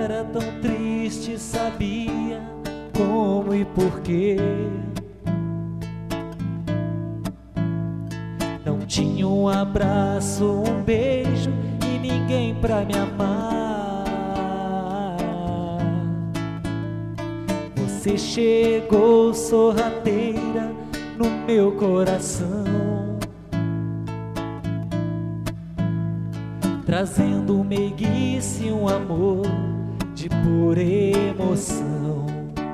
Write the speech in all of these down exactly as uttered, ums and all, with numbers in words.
era tão triste, sabia como e porquê. Não tinha um abraço, um beijo e ninguém pra me amar. Você chegou sorrateira no meu coração, trazendo meiguice, um amor de pura emoção.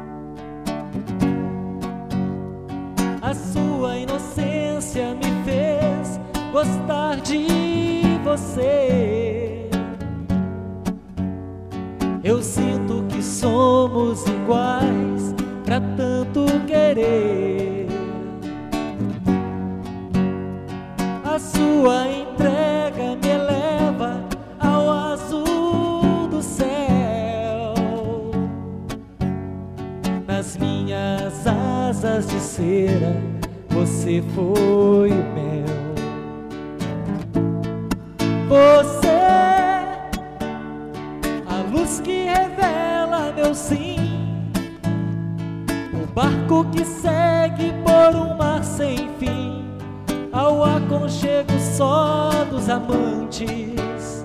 A sua inocência me fez gostar de você. Eu sinto que somos iguais pra tanto querer. A sua entrega me eleva ao azul do céu. Nas minhas asas de cera você foi o mel. Você, a luz que revela meu sim, o barco que segue por um mar sem fim, ao aconchego só dos amantes.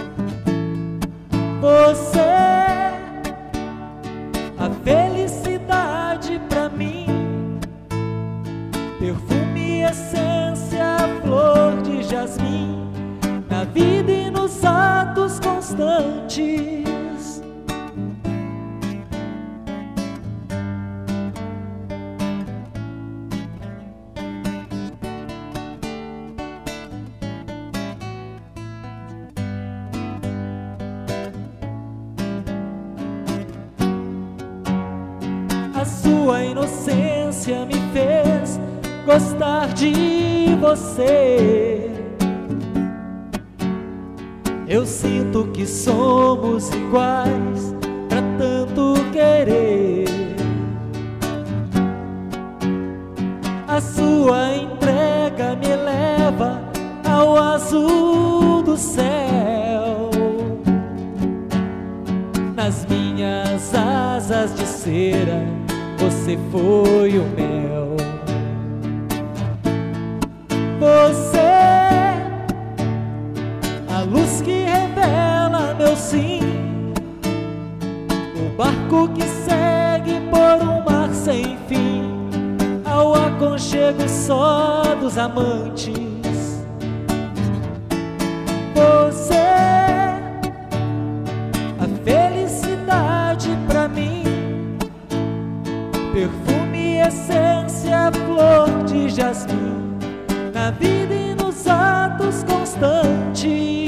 Você, a felicidade pra mim, perfume, essência, flor de jasmim, na vida e nos atos constantes. A sua inocência me fez gostar de você. Eu sinto que somos iguais pra tanto querer. A sua entrega me eleva ao azul do céu. Nas minhas asas de cera você foi o mel. Você, a luz que revela meu sim, o barco que segue por um mar sem fim, ao aconchego só dos amantes. Você, a felicidade pra mim, perfume, essência, flor de jasmim, na vida e nos atos constantes.